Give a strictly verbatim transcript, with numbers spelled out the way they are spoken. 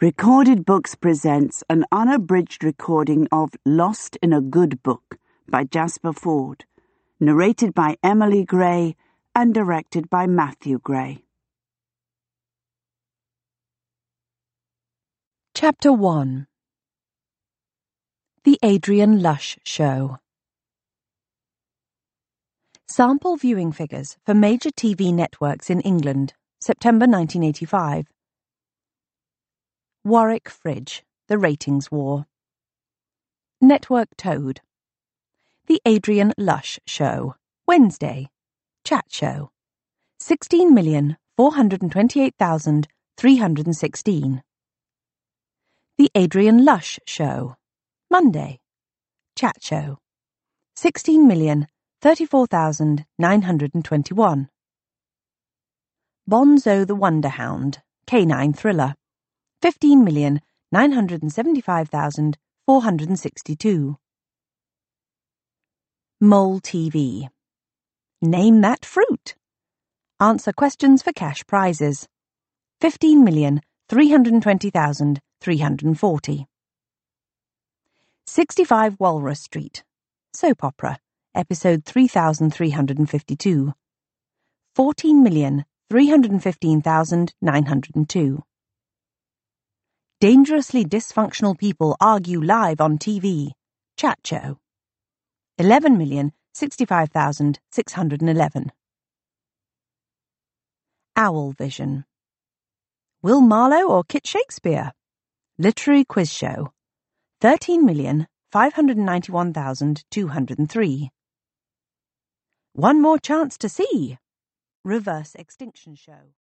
Recorded Books presents an unabridged recording of Lost in a Good Book by Jasper Fforde, narrated by Emily Gray and directed by Matthew Gray. Chapter one. The Adrian Lush Show. Sample viewing figures for major T V networks in England, September nineteen eighty-five. Warwick Fridge, The Ratings War. Network Toad. The Adrian Lush Show, Wednesday. Chat Show. sixteen million four hundred twenty-eight thousand three hundred sixteen. The Adrian Lush Show, Monday. Chat Show. sixteen million thirty-four thousand nine hundred twenty-one. Bonzo the Wonderhound, Canine Thriller. fifteen million nine hundred seventy-five thousand four hundred sixty-two. Mole T V. Name that fruit. Answer questions for cash prizes. fifteen million three hundred twenty thousand three hundred forty. sixty-five Walrus Street. Soap opera. Episode three thousand three hundred fifty-two. fourteen million three hundred fifteen thousand nine hundred two. Dangerously dysfunctional people argue live on T V. Chat show. eleven million sixty-five thousand six hundred eleven. Owl Vision. Will Marlowe or Kit Shakespeare? Literary quiz show. thirteen million five hundred ninety-one thousand two hundred three. One more chance to see. Reverse extinction show.